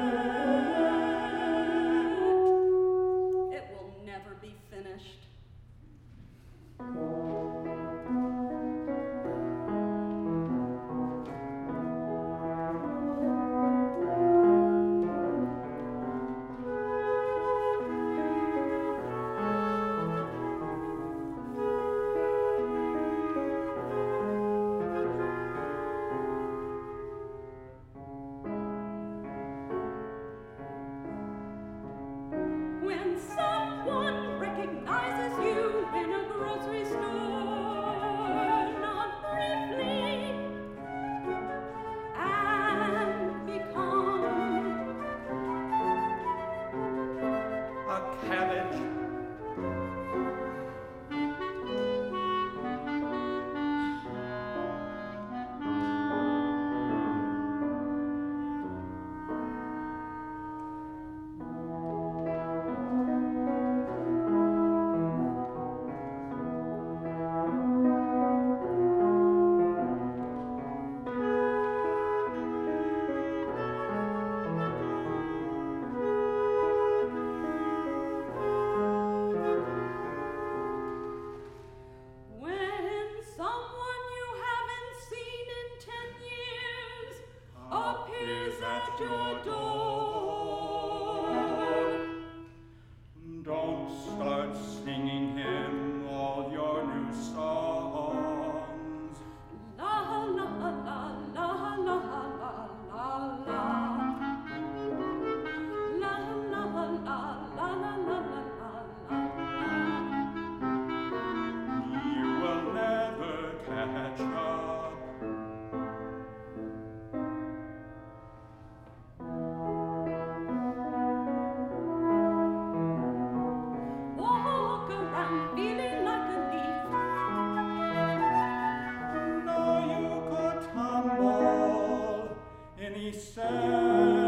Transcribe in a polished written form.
It will never be finished. When someone recognizes you in a grocery store, not briefly, and become A cabbage. when someone you haven't seen in 10 years appears at your door. Don't start singing him all your new songs. La la la la la la la la la. La la la la la la la la la. You will never catch up. Walk around feeling like a leaf. Now you could tumble in his sand.